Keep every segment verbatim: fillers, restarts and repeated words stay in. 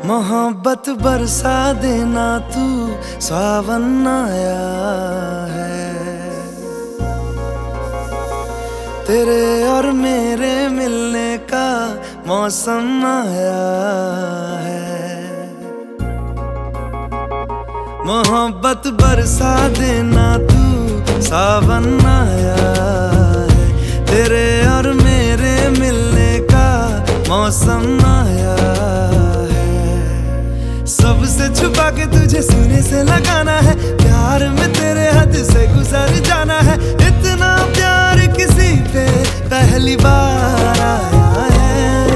मोहब्बत बरसा देना तू, सावन आया है। तेरे और मेरे मिलने का मौसम आया है। मोहब्बत बरसा देना तू, सावन आया है। तेरे और मेरे मिलने का मौसम आया है। सबसे छुपा के तुझे सीने से लगाना है, प्यार में तेरे हद से गुजर जाना है। इतना प्यार किसी पे पहली बार आया है।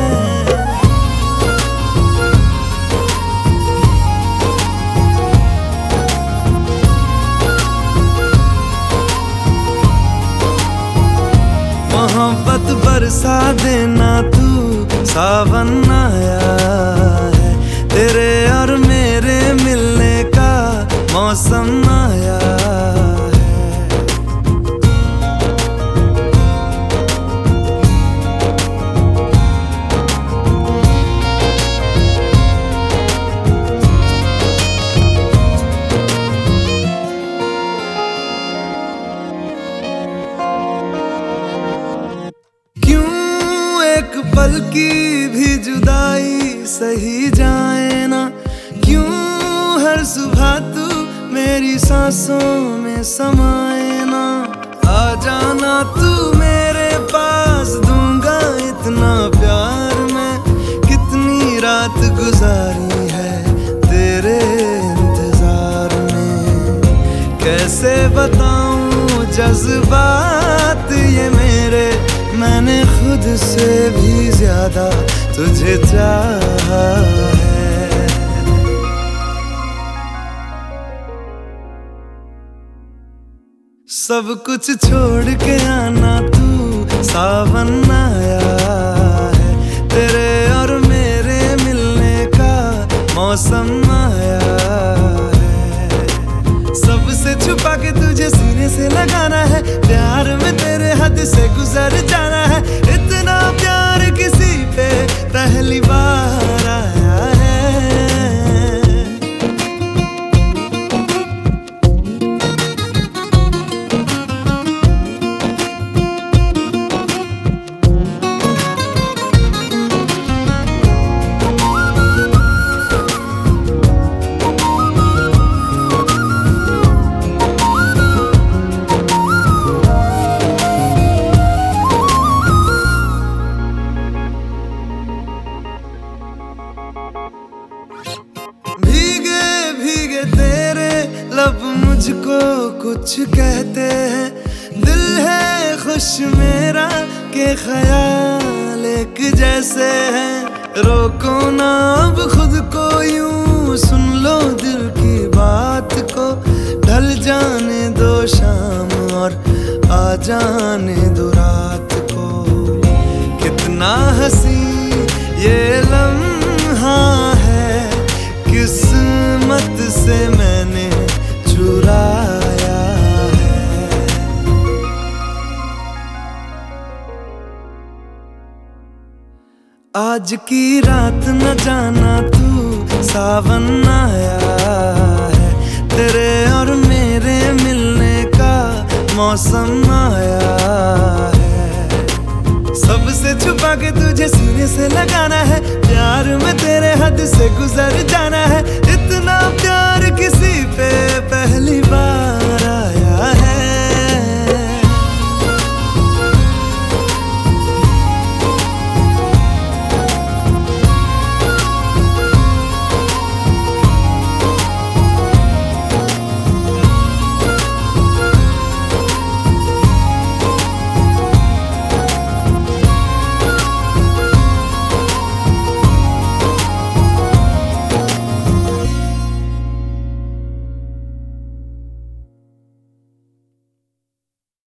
मोहब्बत बरसा देना तू, सावन आया है। तेरे और मेरे मिलने का मौसम आया है। क्यों एक पल की भी जुदाई सही जाए ना, क्यों हर सुबह तू मेरी सांसों में समाए ना। आ जाना तू मेरे पास, दूंगा इतना प्यार मैं। कितनी रात गुजारी है तेरे इंतजार में, कैसे बताऊं जज्बात ये मेरे। मैंने खुद से भी ज्यादा तुझे चाहा है। सब कुछ छोड़ के आना तू, सावन आया है। तेरे और मेरे मिलने का मौसम आया है। सबसे छुपा के तुझे सीने से लगाना है, प्यार में तेरे हद से गुजर जाना है। इतना प्यार किसी पे पहली बार आया है। भीगे भीगे तेरे लब मुझको कुछ कहते हैं। दिल है खुश मेरा के ख्याल एक जैसे हैं। रोको ना अब खुद को यूं, सुन लो दिल की बात को। ढल जाने दो शाम और आ जाने दो रात को। कितना हंसी ये लम्हा है, किस्मत से मैंने चुराया है। आज की रात न जाना तू, सावन आया है। तेरे और मेरे मिलने का मौसम आया है। सबसे छुपा के तुझे सीने से लगाना है, प्यार में तेरे हद से गुजर जाना।